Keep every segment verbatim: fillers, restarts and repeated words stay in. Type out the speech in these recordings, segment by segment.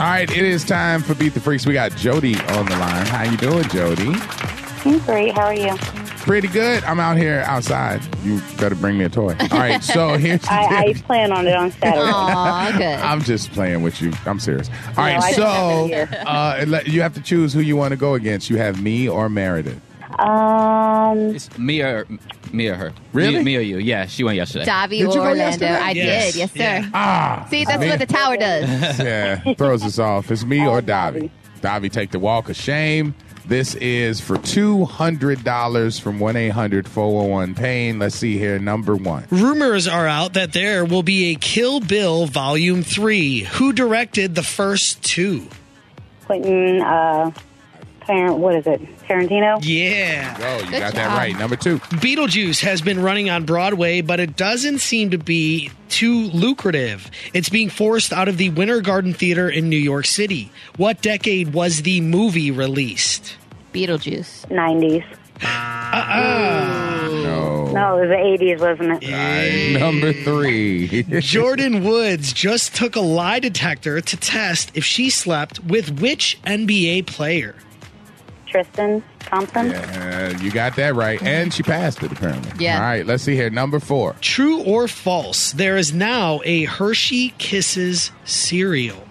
right, it is time for Beat the Freaks. We got Jody on the line. How you doing, Jody? I'm great. How are you? Pretty good. I'm out here outside. You better bring me a toy. All right, so here's the I, I deal. plan on it on Saturday. Aw, good. I'm just playing with you. I'm serious. All No, right, I so can have it uh, let- you have to choose who you want to go against. You have me or Meredith. Um, It's me or me or her. Really? Me, me or you? Yeah, she went yesterday. Davi Did you or go Orlando. yesterday? I Yes. did. Yes, sir. Yeah. Ah. See, that's me- what the tower does. Yeah, throws us off. It's me or Oh, Davi. Davi, take the walk of shame. This is for two hundred dollars from one eight hundred four one one pain. Let's see here. Number one. Rumors are out that there will be a Kill Bill Volume three. Who directed the first two? Quentin, uh, parent, what is it? Tarantino? Yeah. Oh, you Good got that job. right. Number two. Beetlejuice has been running on Broadway, but it doesn't seem to be too lucrative. It's being forced out of the Winter Garden Theater in New York City. What decade was the movie released? Beetlejuice. nineties. No. No, it was the eighties, wasn't it? All right, number three. Jordan Woods just took a lie detector to test if she slept with which N B A player? Tristan Thompson? Yeah, you got that right. And she passed it, apparently. Yeah. All right, let's see here. Number four. True or false? There is now a Hershey Kisses cereal.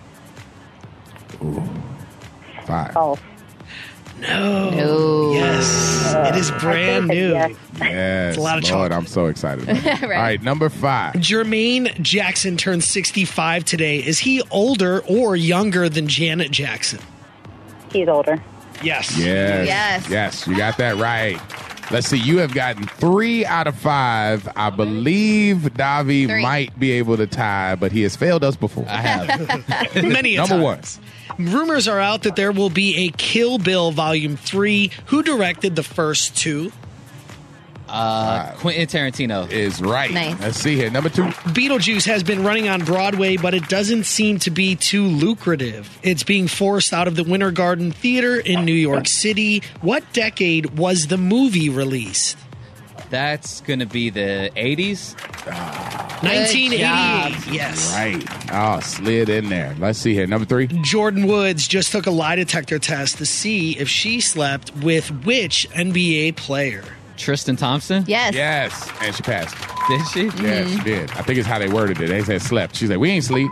Five. False. No. No. Yes. It is brand I think new. Yes. Yes, a lot of Lord, chocolate. I'm so excited. About it. Right. All right, number five. Jermaine Jackson turned sixty-five today. Is he older or younger than Janet Jackson? He's older. Yes. Yes. Yes. Yes, you got that right. Let's see. You have gotten three out of five. I believe Davi Three. might be able to tie, but he has failed us before. I have. Many a Number one. times. Rumors are out that there will be a Kill Bill Volume three. Who directed the first two? Uh, Quentin Tarantino. Is right. Nice. Let's see here. Number two. Beetlejuice has been running on Broadway, but it doesn't seem to be too lucrative. It's being forced out of the Winter Garden Theater in New York City. What decade was the movie released? That's going to be the eighties. nineteen eighty-eight. job. Yes. Right. Oh, slid in there. Let's see here. Number three. Jordan Woods just took a lie detector test to see if she slept with which N B A player. Tristan Thompson. Yes. Yes. And she passed. Did she? Yeah, she did. I think it's how they worded it. They said slept. She's like, we ain't sleep.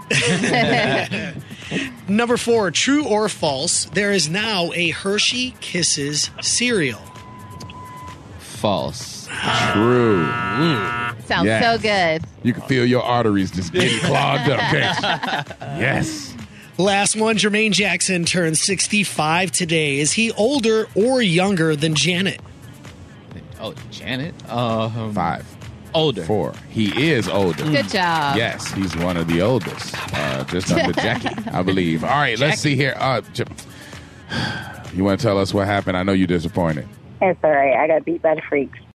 Number four, true or false, there is now a Hershey Kisses cereal. False. True. Sounds Yes. so good. You can feel your arteries just getting clogged up. can't you? Yes. Last one, Jermaine Jackson turned sixty-five today. Is he older or younger than Janet? Oh, Janet. Um, Five. older. Four. He is older. Good job. Yes, he's one of the oldest. Uh, just under Jackie, I believe. All right, let's see here. Uh, J- you want to tell us what happened? I know you're disappointed. It's all right. I got beat by the freaks.